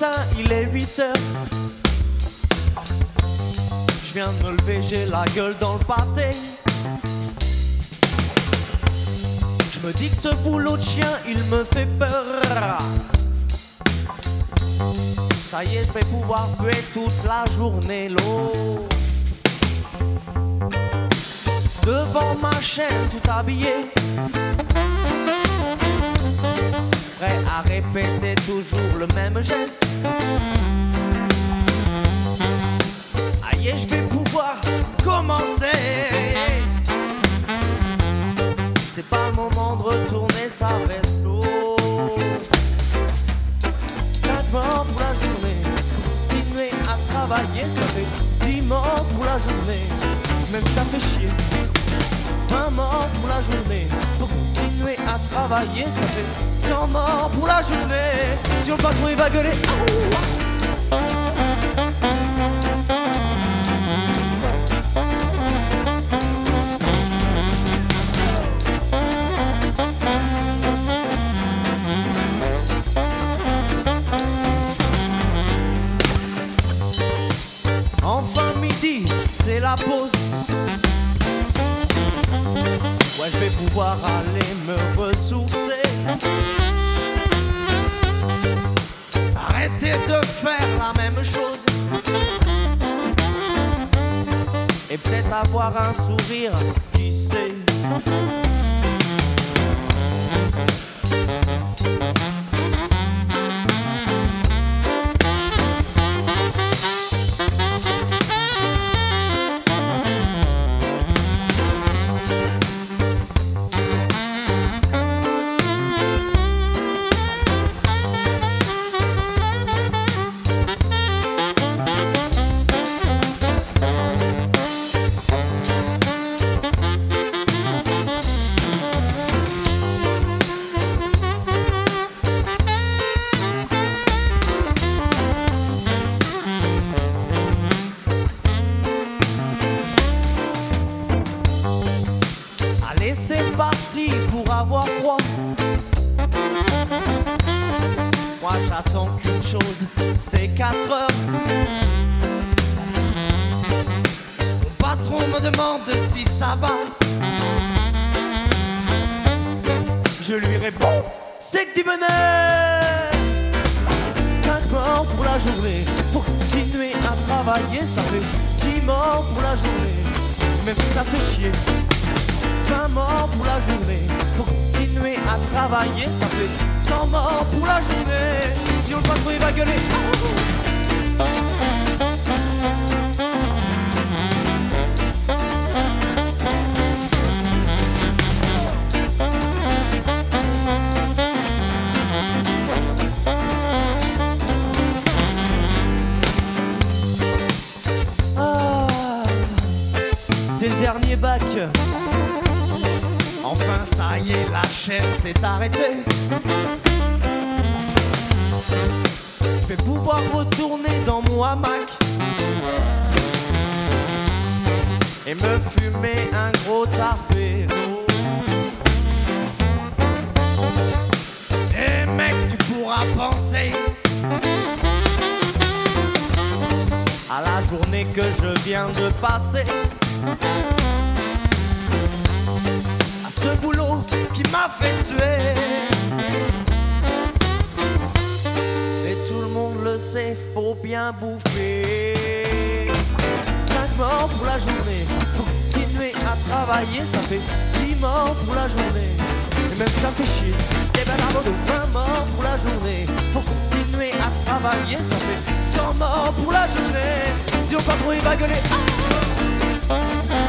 matin, il est 8 heures. Je viens de me lever, j'ai la gueule dans le pâté. Je me dis que ce boulot de chien, il me fait peur. Ça y est, je vais pouvoir puer toute la journée l'eau. Devant ma chaîne, tout habillé, prêt à répéter toujours le même geste. Aïe, je vais pouvoir commencer. C'est pas le moment de retourner sa veste l'eau. 5 morts pour la journée, continuer à travailler, ça fait 10 morts pour la journée, même ça fait chier. 20 morts pour la journée, pour continuer à travailler, ça fait 100 morts pour la journée. Si on le patron il va gueuler. Enfin midi, c'est la pause. Ouais, je vais pouvoir aller me ressourcer. Arrêtez de faire la même chose. Et peut-être avoir un sourire, qui sait. Allez, c'est parti pour avoir froid. Moi j'attends qu'une chose, c'est 4 heures. Mon patron me demande si ça va. Je lui réponds, c'est que du bonheur. 5 morts pour la journée, faut continuer à travailler, ça fait 10 morts pour la journée, même si ça fait chier. 20 morts pour la journée, pour continuer à travailler, ça fait 100 morts pour la journée. Si on le patron il va gueuler. Ah, c'est le dernier bac. Enfin ça y est, la chaîne s'est arrêtée. Je vais pouvoir retourner dans mon hamac et me fumer un gros tarpélo. Et mec, tu pourras penser à la journée que je viens de passer, ce boulot qui m'a fait suer. Et tout le monde le sait, faut bien bouffer. 5 morts pour la journée, pour continuer à travailler, ça fait 10 morts pour la journée, et même ça fait chier. Et ben là, 20 morts pour la journée, pour continuer à travailler, ça fait 100 morts pour la journée. Si on patron il va gueuler.